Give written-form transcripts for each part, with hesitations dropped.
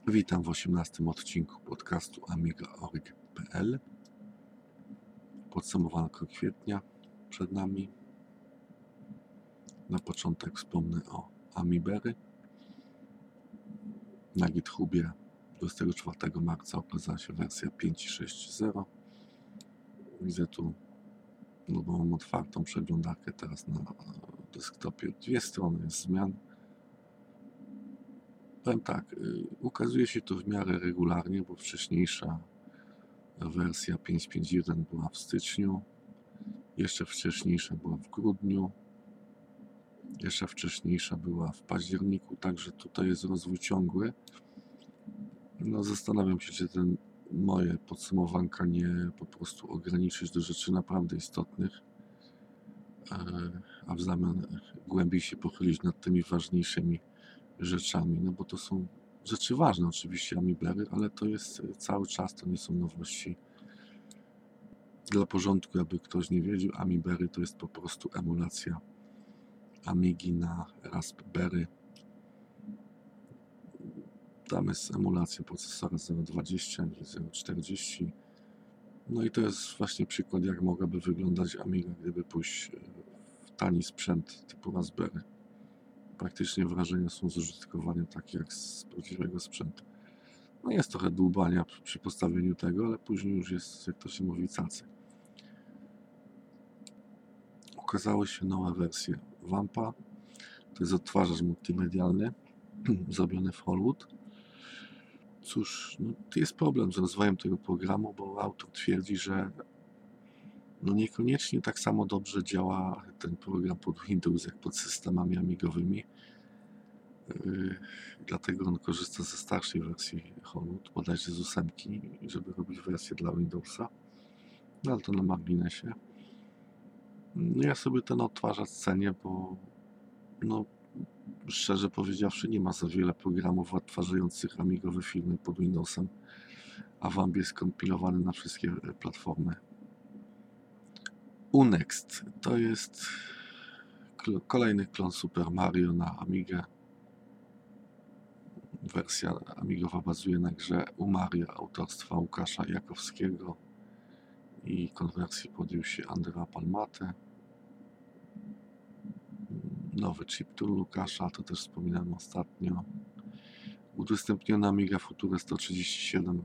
Witam w 18 odcinku podcastu amiga.org.pl. Podsumowanko kwietnia przed nami. Na początek wspomnę o Amibery. Na GitHubie 24 marca okazała się wersja 5.6.0. Widzę tu, bo mam otwartą przeglądarkę teraz na desktopie. 2 strony jest zmian. Powiem tak, ukazuje się to w miarę regularnie, bo wcześniejsza wersja 5.5.1 była w styczniu, jeszcze wcześniejsza była w grudniu, jeszcze wcześniejsza była w październiku, także tutaj jest rozwój ciągły. Zastanawiam się, czy ten moje podsumowanka nie po prostu ograniczyć do rzeczy naprawdę istotnych, a w zamian głębiej się pochylić nad tymi ważniejszymi rzeczami, bo to są rzeczy ważne oczywiście, Amibery, ale to jest cały czas, to nie są nowości. Dla porządku, aby ktoś nie wiedział, Amibery to jest po prostu emulacja Amigi na Raspberry. Tam jest emulacja procesora 0.20 i 0.40. I to jest właśnie przykład, jak mogłaby wyglądać Amiga, gdyby pójść w tani sprzęt typu Raspberry. Praktycznie wrażenia są z użytkowania takie jak z prawdziwego sprzętu. Jest trochę dłubania przy postawieniu tego, ale później już jest, jak to się mówi, cacy. Ukazały się nowe wersje Wampa. To jest odtwarzacz multimedialny zrobiony w Hollywood. Cóż, jest problem z rozwojem tego programu, bo autor twierdzi, że niekoniecznie tak samo dobrze działa ten program pod Windows jak pod systemami amigowymi. Dlatego on korzysta ze starszej wersji Hollywood, bodajże z 8, żeby robić wersję dla Windowsa. Ale to na marginesie. Ja sobie ten odtwarzacz cenię, bo szczerze powiedziawszy, nie ma za wiele programów odtwarzających amigowe filmy pod Windowsem, a Wamp jest kompilowany na wszystkie platformy. Unext to jest kolejny klon Super Mario na Amigę. Wersja amigowa bazuje na grze Mario autorstwa Łukasza Jakowskiego i konwersji podjął się Andrea Palmate. Nowy chip tool Łukasza, to też wspominałem ostatnio. Udostępniona Amiga Futura 137.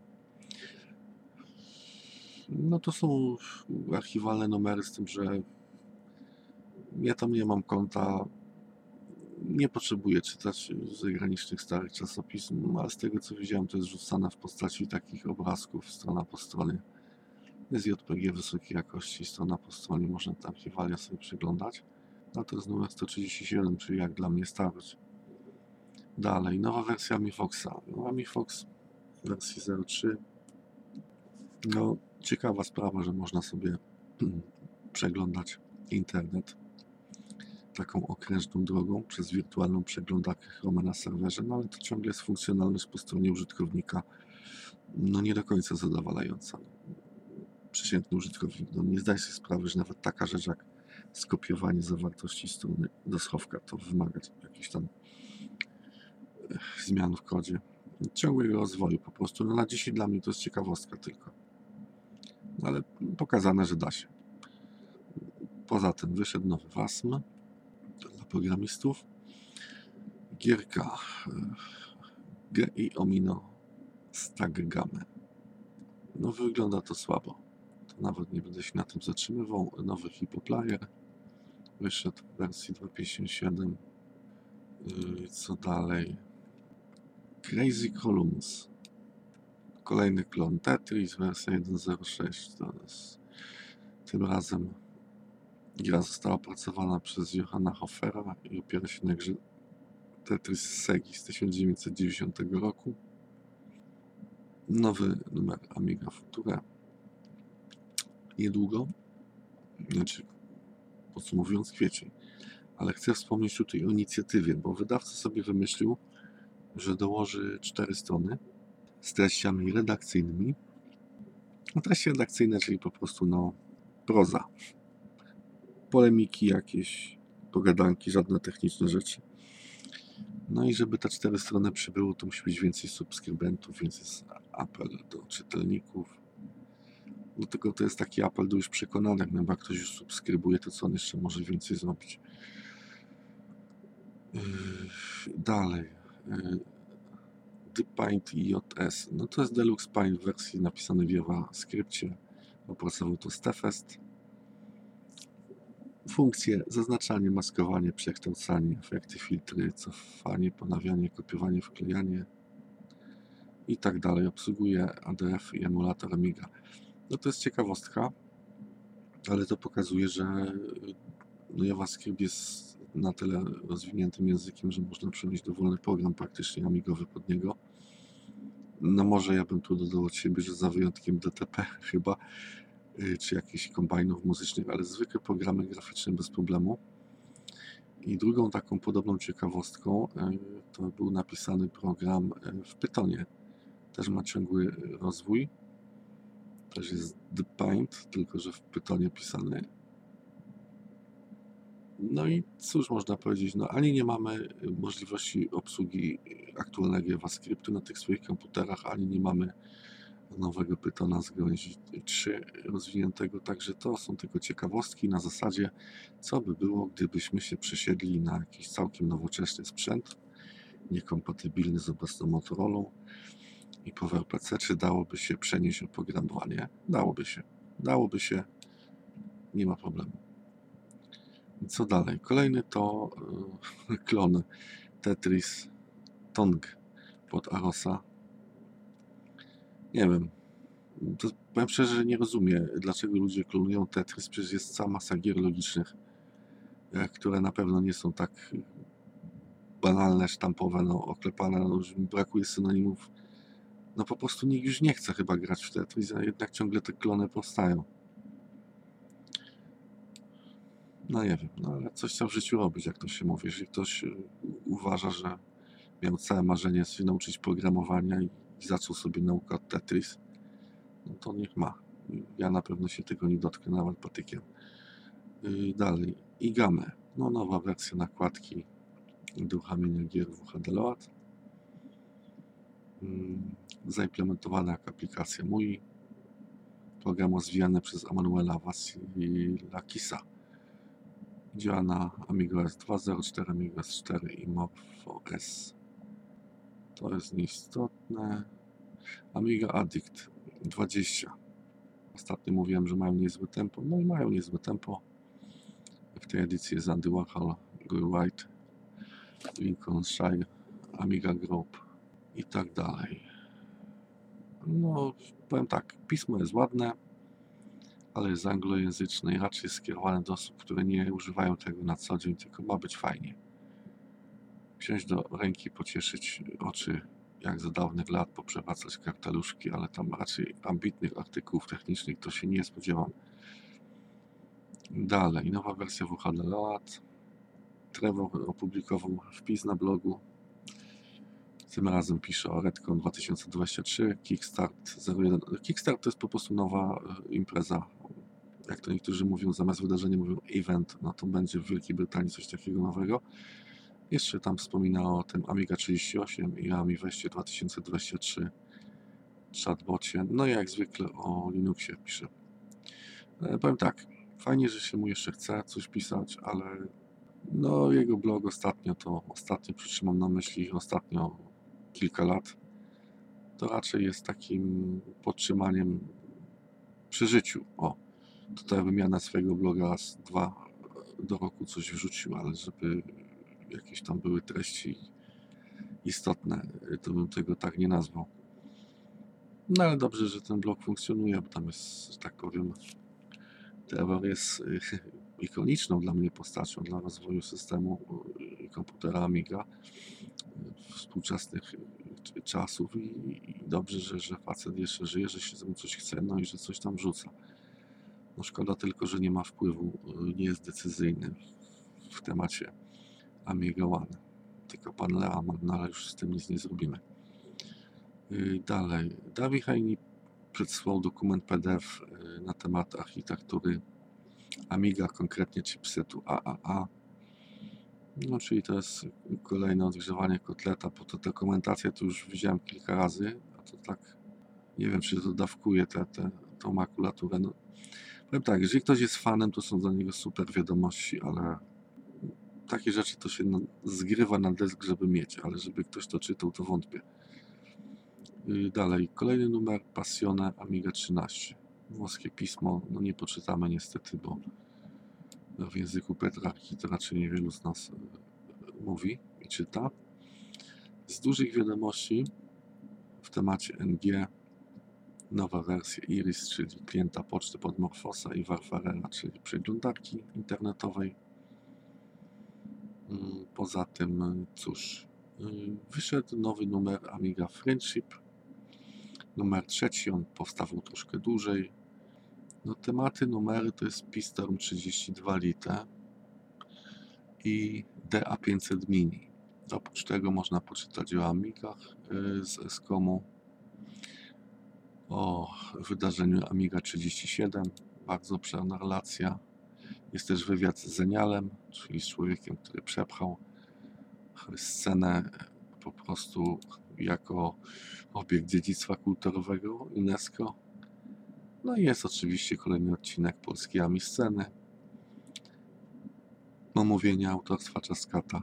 To są archiwalne numery, z tym, że ja tam nie mam konta, nie potrzebuję czytać zagranicznych starych czasopism, ale z tego co widziałem, to jest rzucane w postaci takich obrazków strona po stronie. Jest JPG wysokiej jakości, strona po stronie, można te archiwalia sobie przeglądać. To jest numer 137, czyli jak dla mnie starość. Dalej, nowa wersja AmiFoxa. AmiFox w wersji 0.3. Ciekawa sprawa, że można sobie przeglądać internet taką okrężną drogą przez wirtualną przeglądarkę Chroma na serwerze, ale to ciągle jest funkcjonalność po stronie użytkownika nie do końca zadowalająca. Przeciętny użytkownik nie zdaje sobie sprawy, że nawet taka rzecz jak skopiowanie zawartości strony do schowka to wymaga jakichś tam zmian w kodzie. Ciągłego rozwoju po prostu. Na dzisiaj dla mnie to jest ciekawostka tylko. Ale pokazane, że da się. Poza tym wyszedł nowy WASM dla programistów. Gierka GI Omino Stag Game. Wygląda to słabo. To nawet nie będę się na tym zatrzymywał. Nowy Hipoplayer wyszedł w wersji 2.57. Co dalej? Crazy Columns. Kolejny klon Tetris, wersja 1.06. To jest tym razem gra została opracowana przez Johanna Hofera i opiera się na grze Tetris Segi z 1990 roku. Nowy numer Amiga Futura. Niedługo, podsumowując, kwiecień. Ale chcę wspomnieć tutaj o inicjatywie, bo wydawca sobie wymyślił, że dołoży 4 strony z treściami redakcyjnymi. Treści redakcyjne, czyli po prostu proza. Polemiki jakieś, pogadanki, żadne techniczne rzeczy. No i żeby te 4 strony przybyło, to musi być więcej subskrybentów, więc jest apel do czytelników. Do tego to jest taki apel do już przekonanych, no bo jak ktoś już subskrybuje, to co on jeszcze może więcej zrobić? Dalej. DeepPaint JS. No to jest Deluxe Paint w wersji napisanej w JavaScriptie. Opracował to Stefest. Funkcje zaznaczanie, maskowanie, przekształcanie, efekty, filtry, cofanie, ponawianie, kopiowanie, wklejanie i tak dalej. Obsługuje ADF i emulator Amiga. No to jest ciekawostka, ale to pokazuje, że no JavaScript jest na tyle rozwiniętym językiem, że można przenieść dowolny program praktycznie amigowy pod niego. No może ja bym tu dodał od siebie, że za wyjątkiem DTP chyba, czy jakichś kombajnów muzycznych, ale zwykłe programy graficzne bez problemu. I drugą taką podobną ciekawostką to był napisany program w Pythonie. Też ma ciągły rozwój. Też jest DeepPaint, tylko że w Pythonie pisany. No i cóż można powiedzieć, no ani nie mamy możliwości obsługi aktualnego JavaScriptu na tych swoich komputerach, ani nie mamy nowego Pythona z gałęzi 3 rozwiniętego, także to są tylko ciekawostki na zasadzie, co by było, gdybyśmy się przesiedli na jakiś całkiem nowoczesny sprzęt, niekompatybilny z obecną Motorolą i PowerPC, czy dałoby się przenieść oprogramowanie? Dałoby się, nie ma problemu. I co dalej? Kolejny to klon Tetris Tong pod Arosa. Nie wiem, to powiem szczerze, że nie rozumiem, dlaczego ludzie klonują Tetris, przecież jest cała masa gier logicznych, które na pewno nie są tak banalne, sztampowe, no, oklepane, no, już mi brakuje synonimów. No po prostu nikt już nie chce chyba grać w Tetris, a jednak ciągle te klony powstają. No nie wiem, no ale coś trzeba w życiu robić, jak to się mówi. Jeżeli ktoś uważa, że miał całe marzenie się nauczyć programowania i zaczął sobie naukę od Tetris, no to niech ma. Ja na pewno się tego nie dotknę, nawet patykiem. Dalej, Igame. No nowa wersja nakładki do uruchamiania gier w UHD-LOAD. Zaimplementowana jako aplikacja MUI. Program rozwijany przez Emanuela Vasilakisa. Działa na Amiga OS 2.0.4, Amiga OS 4 i MorphOS. To jest nieistotne. Amiga Addict 20. Ostatnio mówiłem, że mają niezłe tempo. No i mają niezłe tempo. W tej edycji jest Andy Warhol, Guy Wright, Lincolnshire, Amiga Group i tak dalej. No, powiem tak, pismo jest ładne, ale jest anglojęzyczne i raczej skierowane do osób, które nie używają tego na co dzień, tylko ma być fajnie. Wziąć do ręki, pocieszyć oczy, jak za dawnych lat, poprzewracać karteluszki, ale tam raczej ambitnych artykułów technicznych to się nie spodziewam. Dalej, nowa wersja WHD-LOAD. Trevor opublikował wpis na blogu. Tym razem pisze o Redcon 2023, Kickstart 01. Kickstart to jest po prostu nowa impreza. Jak to niektórzy mówią, zamiast wydarzenia mówią event, no to będzie w Wielkiej Brytanii coś takiego nowego. Jeszcze tam wspomina o tym Amiga 38 i AmiWeście 2023 chatbocie. No i jak zwykle o Linuxie pisze. Powiem tak, fajnie, że się mu jeszcze chce coś pisać, ale no jego blog ostatnio przytrzymam na myśli ostatnio kilka lat, to raczej jest takim podtrzymaniem przy życiu. O, tutaj wymiana swojego bloga raz, dwa do roku coś wrzucił, ale żeby jakieś tam były treści istotne, to bym tego tak nie nazwał. No ale dobrze, że ten blog funkcjonuje, bo tam jest, że tak powiem, Trevor jest ikoniczną dla mnie postacią dla rozwoju systemu komputera Amiga współczesnych czasów i dobrze, że facet jeszcze żyje, że się mu coś chce, no i że coś tam wrzuca. No szkoda tylko, że nie ma wpływu, nie jest decyzyjny w temacie Amiga One. Tylko pan Leaman, no ale już z tym nic nie zrobimy. Dalej, Dawid Hajni przedsłał dokument PDF na temat architektury Amiga, konkretnie chipsetu AAA. No, czyli to jest kolejne odgrzewanie kotleta, po to dokumentację to już widziałem kilka razy, a to tak, nie wiem, czy to dawkuje tą makulaturę. No, powiem tak, jeżeli ktoś jest fanem, to są dla niego super wiadomości, ale takie rzeczy to się zgrywa na dysk, żeby mieć, ale żeby ktoś to czytał, to wątpię. Dalej, kolejny numer, Passione Amiga 13. Włoskie pismo, no nie poczytamy niestety, bo w języku Petrarki to raczej niewielu z nas mówi i czyta. Z dużych wiadomości w temacie NG nowa wersja Iris, czyli klienta poczty pod Morfosa, i Warfarera, czyli przeglądarki internetowej. Poza tym, cóż, wyszedł nowy numer Amiga Friendship, numer 3, on powstawał troszkę dłużej. No, tematy, numery to jest Pistorm 32 Lite i DA500 Mini. Oprócz tego można poczytać o Amigach z Escomu, o wydarzeniu Amiga 37, bardzo obszerna relacja. Jest też wywiad z Zenialem, czyli z człowiekiem, który przepchał scenę po prostu jako obiekt dziedzictwa kulturowego UNESCO. No i jest oczywiście kolejny odcinek polskiej Ami-sceny, omówienie autorstwa Czaskata.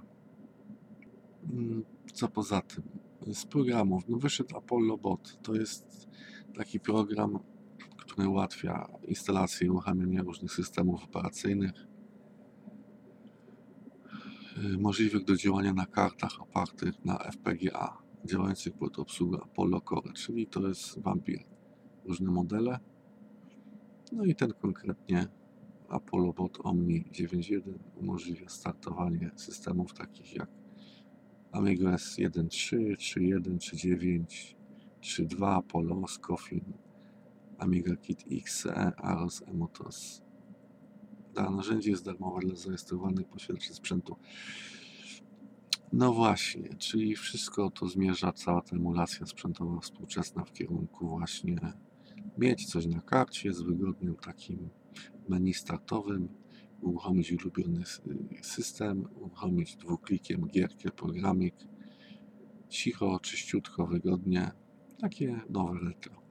Co poza tym? Z programów, no wyszedł Apollo Bot. To jest taki program, który ułatwia instalację i uruchamianie różnych systemów operacyjnych, możliwych do działania na kartach opartych na FPGA, działających pod obsługą Apollo Core, czyli to jest Vampir. Różne modele. No i ten konkretnie Apollo Bot Omni 9.1 umożliwia startowanie systemów takich jak Amiga S 1.3, 3.1, 3.9, 3.2, Apollo, Scofin, Amiga Kit XE, Aros, Emotos. Narzędzie jest darmowe dla zarejestrowanych posiadaczy sprzętu. No właśnie, czyli wszystko to zmierza, cała ta emulacja sprzętowa współczesna w kierunku właśnie mieć coś na karcie z wygodnym takim menu startowym, uruchomić ulubiony system, uruchomić dwuklikiem gierkę, programik, cicho, czyściutko, wygodnie, takie nowe retro.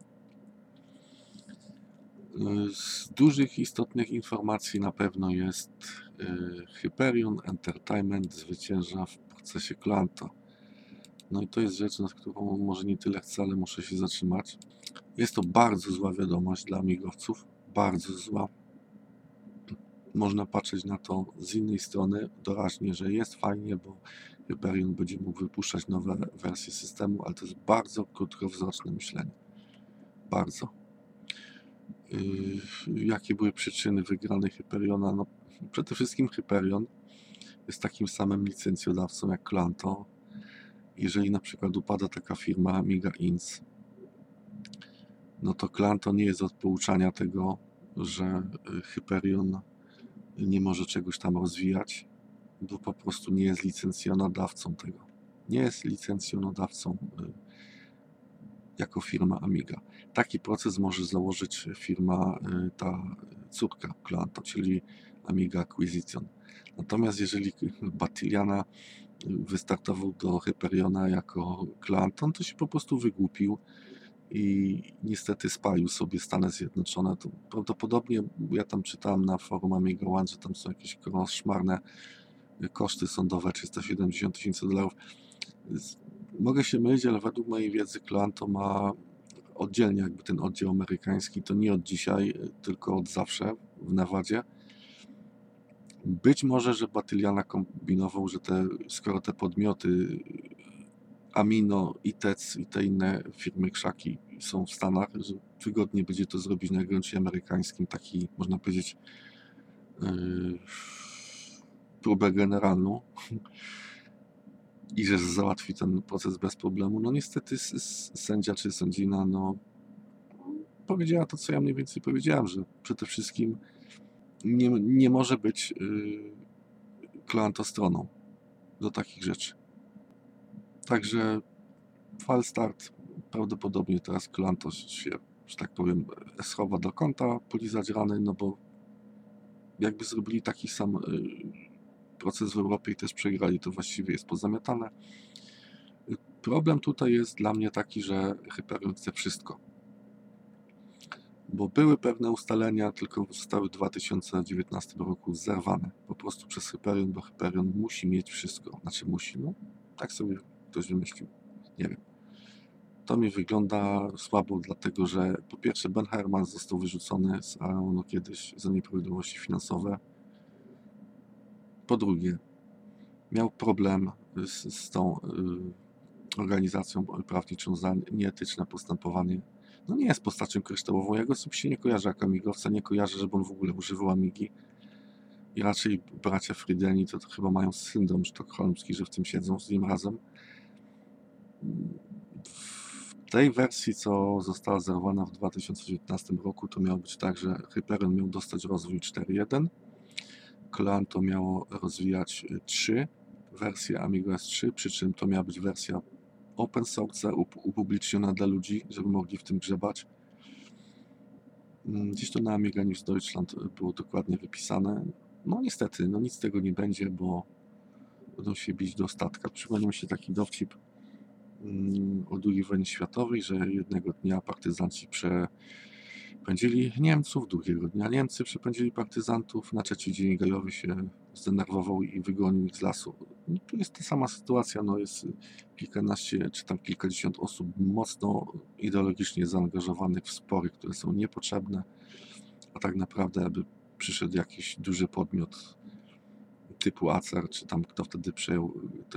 Z dużych, istotnych informacji na pewno jest Hyperion Entertainment zwycięża w procesie Klanto. No i to jest rzecz, nad którą może nie tyle chcę, ale muszę się zatrzymać. Jest to bardzo zła wiadomość dla amigowców, bardzo zła. Można patrzeć na to z innej strony doraźnie, że jest fajnie, bo Hyperion będzie mógł wypuszczać nowe wersje systemu, ale to jest bardzo krótkowzroczne myślenie. Bardzo. Jakie były przyczyny wygranej Hyperiona? No, przede wszystkim Hyperion jest takim samym licencjodawcą jak Klanto. Jeżeli na przykład upada taka firma Amiga Inc., no to Klanto nie jest od pouczania tego, że Hyperion nie może czegoś tam rozwijać, bo po prostu nie jest licencjonodawcą tego. Nie jest licencjonodawcą jako firma Amiga. Taki proces może założyć firma, ta córka Klanto, czyli Amiga Acquisition. Natomiast jeżeli Battiliana wystartował do Hyperiona jako Klanton, to się po prostu wygłupił i niestety spalił sobie Stany Zjednoczone. To prawdopodobnie, ja tam czytałem na forum Amiga One, że tam są jakieś koszmarne koszty sądowe, $370,000. Mogę się mylić, ale według mojej wiedzy Klanto ma oddzielnie jakby ten oddział amerykański, to nie od dzisiaj, tylko od zawsze w Nevadzie. Być może, że Battiliana kombinował, że skoro te podmioty Amino, ITEC i te inne firmy krzaki są w Stanach, że wygodnie będzie to zrobić na gruncie amerykańskim, taki można powiedzieć próbę generalną i że załatwi ten proces bez problemu. No niestety sędzia czy sędzina powiedziała to, co ja mniej więcej powiedziałem, że przede wszystkim nie może być klientostroną do takich rzeczy. Także Falstart, prawdopodobnie teraz Klanto się, że tak powiem, schowa do kąta, polizać rany, no bo jakby zrobili taki sam proces w Europie i też przegrali, to właściwie jest pozamiatane. Problem tutaj jest dla mnie taki, że Hyperion chce wszystko. Bo były pewne ustalenia, tylko zostały w 2019 roku zerwane po prostu przez Hyperion, bo Hyperion musi mieć wszystko. Znaczy musi, no tak sobie ktoś wymyślił, nie wiem. To mi wygląda słabo, dlatego że po pierwsze Ben Herman został wyrzucony z Aeonu kiedyś za nieprawidłowości finansowe. Po drugie, miał problem z tą organizacją prawniczą za nieetyczne postępowanie. No nie jest postacią kryształową, ja go osobiście nie kojarzę jako amigowca, nie kojarzę, żeby on w ogóle używał amigi. I raczej bracia Friedeni to chyba mają syndrom sztokholmski, że w tym siedzą z nim razem. W tej wersji, co została zerwana w 2019 roku, to miało być tak, że Hyperion miał dostać rozwój 4.1, Clan to miało rozwijać 3 wersje Amigo S3, przy czym to miała być wersja open source, upubliczniona dla ludzi, żeby mogli w tym grzebać. Gdzieś to na Amiga News Deutschland było dokładnie wypisane. No niestety, no nic z tego nie będzie, bo będą się bić do ostatka. Przypomniał mi się taki dowcip o II wojnie światowej, że jednego dnia partyzanci przepędzili Niemców, drugiego dnia Niemcy przepędzili partyzantów, na trzeci dzień Gajowy się zdenerwował i wygonił ich z lasu. No, tu jest ta sama sytuacja, no jest kilkanaście czy tam kilkadziesiąt osób mocno ideologicznie zaangażowanych w spory, które są niepotrzebne, a tak naprawdę aby przyszedł jakiś duży podmiot typu Acer, czy tam kto wtedy przejął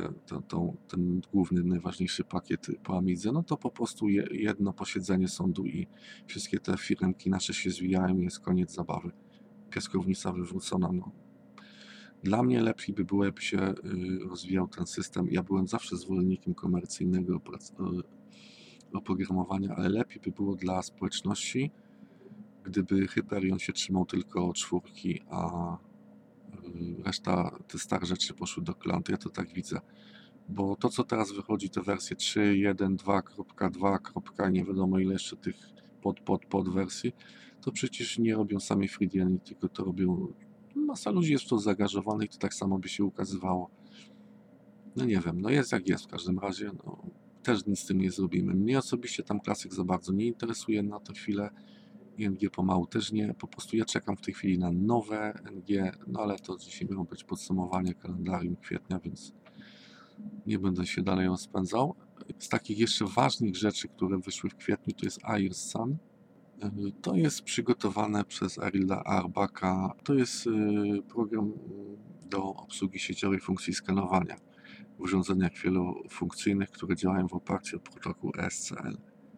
ten główny, najważniejszy pakiet po Amidze, no to po prostu jedno posiedzenie sądu i wszystkie te firmki nasze się zwijają i jest koniec zabawy. Piaskownica wywrócona. No. Dla mnie lepiej by było, jakby się rozwijał ten system. Ja byłem zawsze zwolennikiem komercyjnego oprogramowania, ale lepiej by było dla społeczności, gdyby Hyperion się trzymał tylko 4, a reszta, te stare rzeczy poszły do Clan. Ja to tak widzę. Bo to, co teraz wychodzi, te wersje 3, 1, 2.2, nie wiadomo ile jeszcze tych wersji, to przecież nie robią sami Friediani, tylko to robią masa ludzi jest w to zaangażowanych, to tak samo by się ukazywało. No nie wiem, no jest jak jest w każdym razie, no, też nic z tym nie zrobimy. Mnie osobiście tam klasyk za bardzo nie interesuje na tę chwilę. ING pomału też nie, po prostu ja czekam w tej chwili na nowe NG, no ale to dzisiaj miało być podsumowanie kalendarium kwietnia, więc nie będę się dalej rozpędzał. Z takich jeszcze ważnych rzeczy, które wyszły w kwietniu, to jest Air Sun. To jest przygotowane przez Arilda Arbaka. To jest program do obsługi sieciowej funkcji skanowania w urządzeniach wielofunkcyjnych, które działają w oparciu o protokół SCL.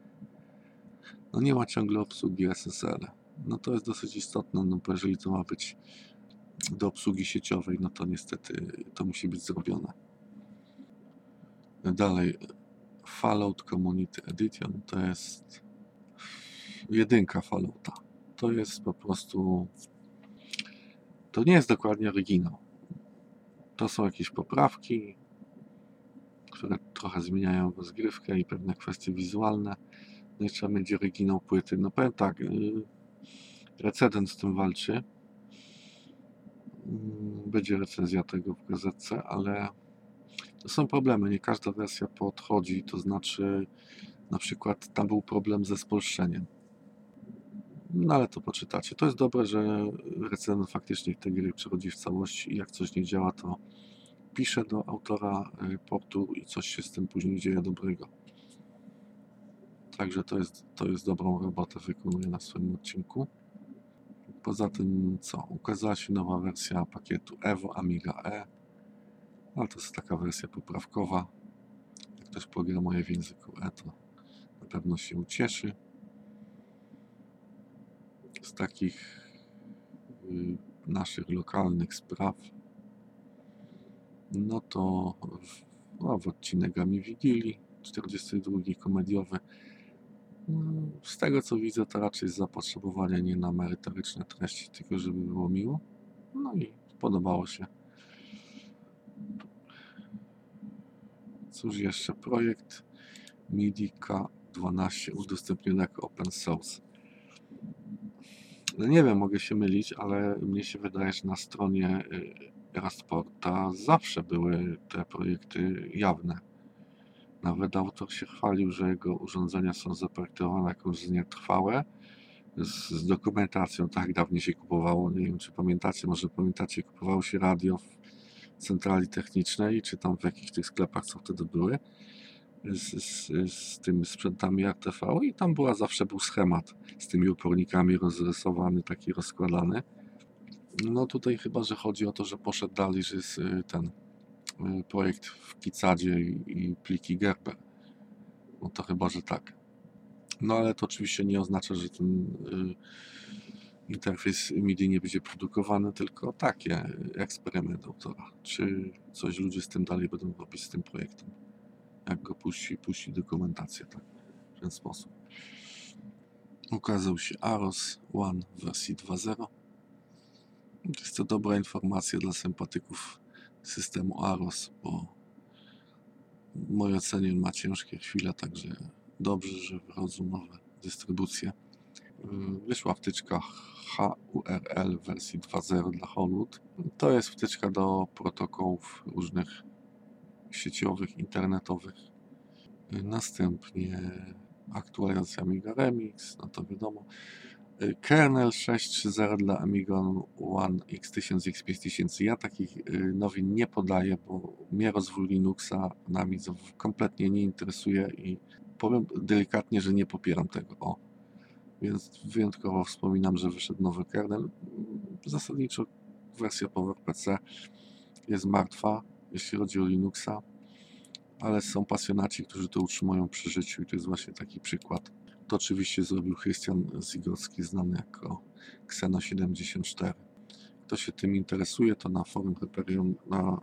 No nie ma ciągle obsługi SSL. No to jest dosyć istotne, no bo jeżeli to ma być do obsługi sieciowej, no to niestety to musi być zrobione. Dalej, Fallout Community Edition to jest jedynka Fallouta. To jest po prostu, to nie jest dokładnie oryginał. To są jakieś poprawki, które trochę zmieniają rozgrywkę i pewne kwestie wizualne. No i trzeba mieć oryginał płyty. No powiem tak, recedent z tym walczy. Będzie recenzja tego w gazetce, ale to są problemy. Nie każda wersja podchodzi, to znaczy na przykład tam był problem ze spolszczeniem. No ale to poczytacie. To jest dobre, że recenzent faktycznie tej gry przechodzi w całości i jak coś nie działa, to pisze do autora portu i coś się z tym później dzieje dobrego. Także to jest dobrą robotę wykonuje na swoim odcinku. Poza tym co? Ukazała się nowa wersja pakietu Evo Amiga E. Ale to jest taka wersja poprawkowa. Jak ktoś programuje w języku E, to na pewno się ucieszy. Z takich naszych lokalnych spraw, no to w odcinek Ami Wigilii 42 komediowy. Z tego co widzę, to raczej zapotrzebowanie nie na merytoryczne treści, tylko żeby było miło. No i podobało się. Cóż jeszcze? Projekt MIDI K12 udostępniony jako open source. No nie wiem, mogę się mylić, ale mnie się wydaje, że na stronie Rasporta zawsze były te projekty jawne. Nawet autor się chwalił, że jego urządzenia są zaprojektowane jako urządzenia trwałe, z dokumentacją. Tak dawniej się kupowało, nie wiem czy pamiętacie, może pamiętacie, kupowało się radio w centrali technicznej, czy tam w jakichś tych sklepach, co wtedy były, z tymi sprzętami RTV i tam zawsze był schemat z tymi opornikami rozrysowany, taki rozkładany. No tutaj chyba, że chodzi o to, że poszedł dalej, że jest ten projekt w Kicadzie i pliki Gerber. No to chyba, że tak. No ale to oczywiście nie oznacza, że ten interfejs MIDI nie będzie produkowany, tylko takie eksperyment autora. Czy coś ludzie z tym dalej będą robić z tym projektem? Jak go puści dokumentację, tak? W ten sposób. Ukazał się Aros One w wersji 2.0. Jest to dobra informacja dla sympatyków systemu Aros, bo w mojej ocenie ma ciężkie chwile, także dobrze, że wychodzą nowe dystrybucje. Wyszła wtyczka HURL w wersji 2.0 dla Hollywood. To jest wtyczka do protokołów różnych sieciowych, internetowych. Następnie aktualizacja Amiga Remix, no to wiadomo. Kernel 6.3.0 dla Amiga One X1000, X5000. Ja takich nowin nie podaję, bo mnie rozwój Linuxa na Amidze kompletnie nie interesuje i powiem delikatnie, że nie popieram tego. Więc wyjątkowo wspominam, że wyszedł nowy kernel. Zasadniczo wersja PowerPC jest martwa, jeśli chodzi o Linuxa, ale są pasjonaci, którzy to utrzymują przy życiu i to jest właśnie taki przykład. To oczywiście zrobił Krystian Zigocki, znany jako Xeno74. Kto się tym interesuje, to na forum Hyperion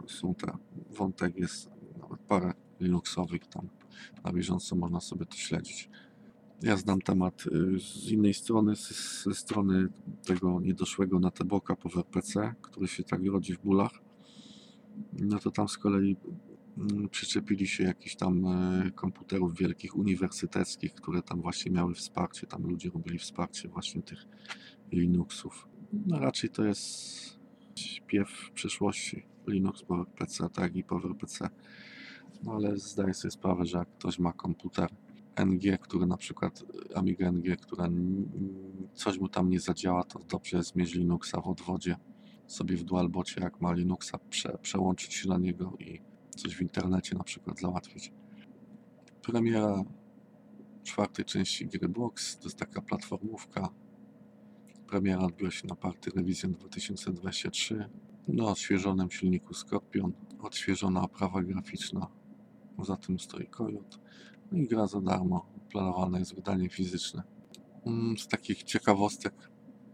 wątek jest nawet parę Linuxowych, tam na bieżąco można sobie to śledzić. Ja znam temat z innej strony, ze strony tego niedoszłego na Teboka PowerPC, który się tak rodzi w bólach. No to tam z kolei przyczepili się jakichś tam komputerów wielkich, uniwersyteckich, które tam właśnie miały wsparcie, tam ludzie robili wsparcie właśnie tych Linuxów. No raczej to jest śpiew przyszłości, Linux PowerPC, tak jak i PowerPC. No ale zdaję sobie sprawę, że jak ktoś ma komputer NG, który na przykład Amiga NG, która coś mu tam nie zadziała, to dobrze jest mieć Linuxa w odwodzie sobie w Dualbocie, jak ma Linuxa, przełączyć się na niego i coś w internecie na przykład załatwić. Premiera czwartej części gry Box, to jest taka platformówka. Premiera odbyła się na Party Revision 2023 na odświeżonym silniku Scorpion, odświeżona oprawa graficzna, za tym stoi Coyote. No i gra za darmo, planowane jest wydanie fizyczne. Z takich ciekawostek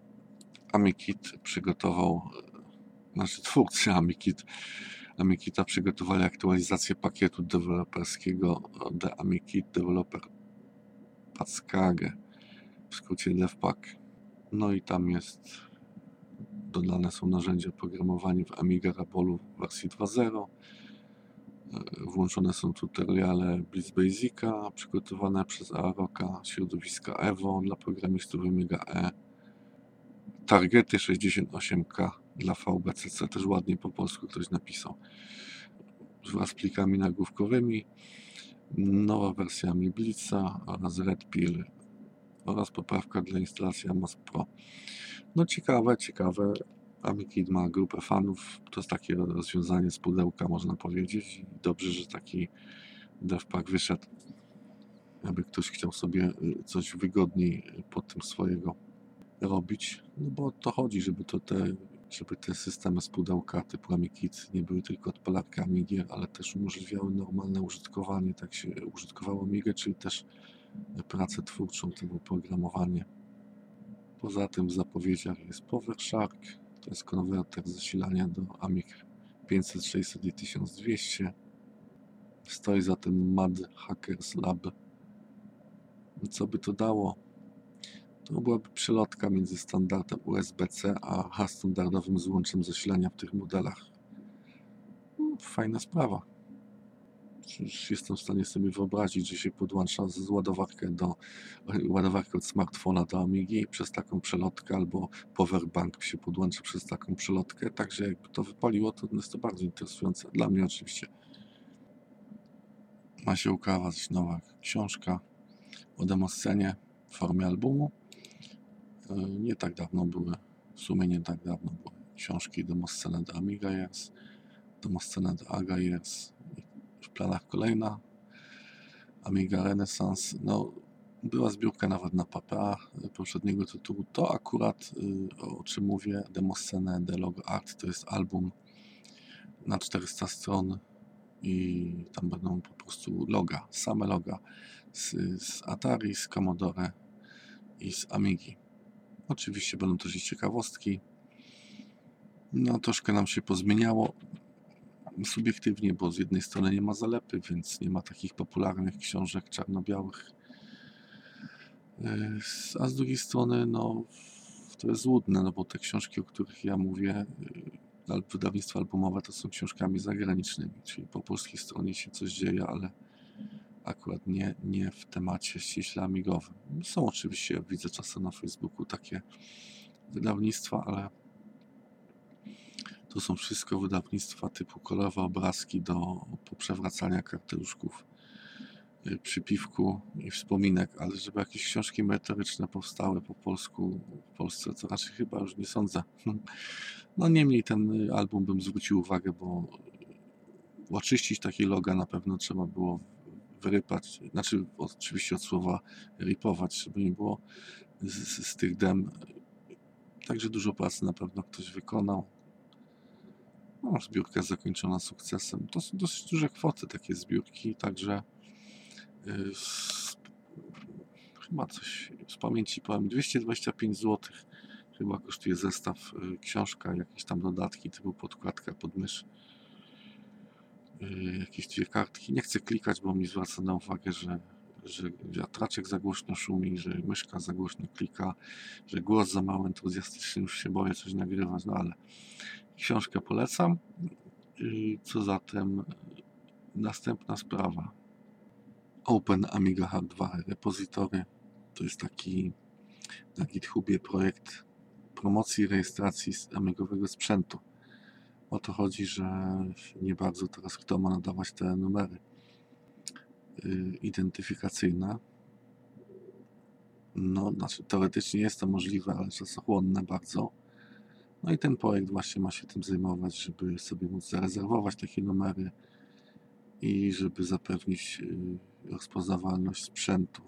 AmiKit przygotował, twórcy AmiKita przygotowali aktualizację pakietu deweloperskiego The AmiKit Developer Package, w skrócie DevPack. No i tam dodane są narzędzia programowania w Amiga Rabolu w wersji 2.0. Włączone są tutoriale Blitz Basica przygotowane przez Aroka, środowiska Evo dla programistów Amiga E, targety 68K dla VBCC, też ładnie po polsku ktoś napisał, wraz z plikami nagłówkowymi, nowa wersja Mi Blitza oraz Red Pill oraz poprawka dla instalacji Amos Pro. No ciekawe. AmiKit ma grupę fanów, to jest takie rozwiązanie z pudełka, można powiedzieć. I dobrze, że taki DevPack wyszedł, aby ktoś chciał sobie coś wygodniej pod tym swojego robić, no bo o to chodzi, żeby te systemy z pudełka typu AmiKit nie były tylko odpalarkami gier, ale też umożliwiały normalne użytkowanie, tak się użytkowało Amigę, czyli też pracę twórczą, tego oprogramowanie. Poza tym w zapowiedziach jest PowerShark, to jest konwerter zasilania do Amig 500, 600 i 1200. Stoi za tym Mad Hackers Lab. Co by to dało? To byłaby przelotka między standardem USB-C a standardowym złączem zasilania w tych modelach. Fajna sprawa. Już jestem w stanie sobie wyobrazić, że się podłącza z ładowarkę od smartfona do Amigi przez taką przelotkę, albo powerbank się podłącza przez taką przelotkę, także jakby to wypaliło, to jest to bardzo interesujące. Dla mnie oczywiście. Ma się ukazać nowa książka o demoscenie w formie albumu. Nie tak dawno były, w sumie nie tak dawno były książki demoscena do Amiga jest, demoscena do Aga jest, w planach kolejna Amiga Renaissance. No, była zbiórka nawet na PPA poprzedniego tytułu. To akurat, o czym mówię, demoscenę The Logo Art, to jest album na 400 stron i tam będą po prostu loga, same loga z Atari, z Commodore i z Amigi. Oczywiście będą też i ciekawostki. No, troszkę nam się pozmieniało subiektywnie, bo z jednej strony nie ma zalepy, więc nie ma takich popularnych książek czarno-białych, a z drugiej strony no, to jest złudne, no bo te książki, o których ja mówię, wydawnictwa albumowe, to są książkami zagranicznymi, czyli po polskiej stronie się coś dzieje, ale akurat nie w temacie ściśle amigowym. Są oczywiście, jak widzę czasem na Facebooku, takie wydawnictwa, ale to są wszystko wydawnictwa typu kolorowe obrazki do poprzewracania karteluszków przy piwku i wspominek, ale żeby jakieś książki merytoryczne powstały po polsku w Polsce, to raczej chyba już nie sądzę. No niemniej ten album bym zwrócił uwagę, bo oczyścić takie loga na pewno trzeba było wyrypać, znaczy oczywiście od słowa ripować, żeby nie było z tych dem. Także dużo pracy na pewno ktoś wykonał. No, zbiórka zakończona sukcesem. To są dosyć duże kwoty takie zbiórki, także chyba coś z pamięci powiem, 225 zł chyba kosztuje zestaw, książka, jakieś tam dodatki typu podkładka pod mysz, jakieś 2 kartki. Nie chcę klikać, bo mi zwraca na uwagę, że wiatraczek za głośno szumi, że myszka za głośno klika, że głos za mało entuzjastyczny, już się boję coś nagrywać, no ale książkę polecam. Co zatem następna sprawa. Open Amiga Hard2 Repository to jest taki na GitHubie projekt promocji i rejestracji amigowego sprzętu. O to chodzi, że nie bardzo teraz kto ma nadawać te numery identyfikacyjne. No, znaczy teoretycznie jest to możliwe, ale czasochłonne bardzo. No i ten projekt właśnie ma się tym zajmować, żeby sobie móc zarezerwować takie numery i żeby zapewnić rozpoznawalność sprzętu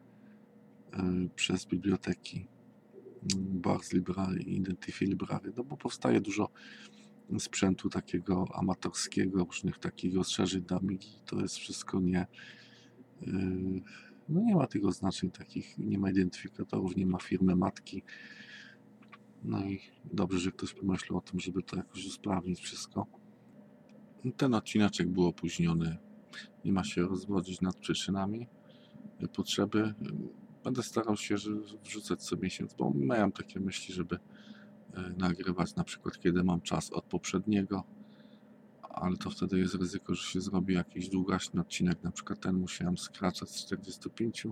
przez biblioteki Bars Library i Identify Library, no bo powstaje dużo sprzętu takiego amatorskiego, różnych takich rozszerzeń do Amigi, to jest wszystko no nie ma tych oznaczeń takich, nie ma identyfikatorów, nie ma firmy matki. No i dobrze, że ktoś pomyślał o tym, żeby to jakoś usprawnić wszystko. Ten odcineczek był opóźniony, nie ma się rozwodzić nad przyczynami potrzeby. Będę starał się wrzucać co miesiąc, bo miałem takie myśli, żeby nagrywać na przykład kiedy mam czas od poprzedniego, ale to wtedy jest ryzyko, że się zrobi jakiś długaśny odcinek, na przykład ten musiałem skracać z 45.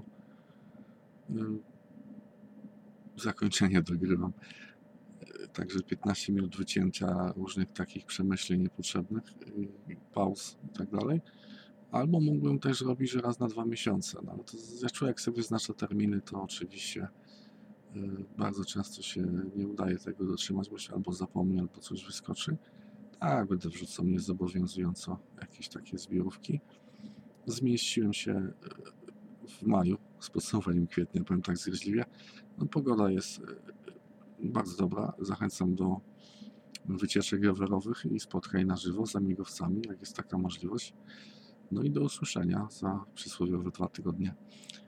Zakończenie dogrywam. Także 15 minut wycięcia różnych takich przemyśleń niepotrzebnych, pauz i tak dalej. Albo mógłbym też robić, że raz na 2 miesiące. No, to ja człowiek jak sobie wyznacza terminy, to oczywiście bardzo często się nie udaje tego dotrzymać, bo się albo zapomni, albo coś wyskoczy. Tak, będę wrzucał niezobowiązująco jakieś takie zbiorówki. Zmieściłem się w maju z podsumowaniem kwietnia, powiem tak zgryźliwie. No, pogoda jest bardzo dobra. Zachęcam do wycieczek rowerowych i spotkań na żywo z amigowcami, jak jest taka możliwość. No i do usłyszenia za przysłowiowe 2 tygodnie.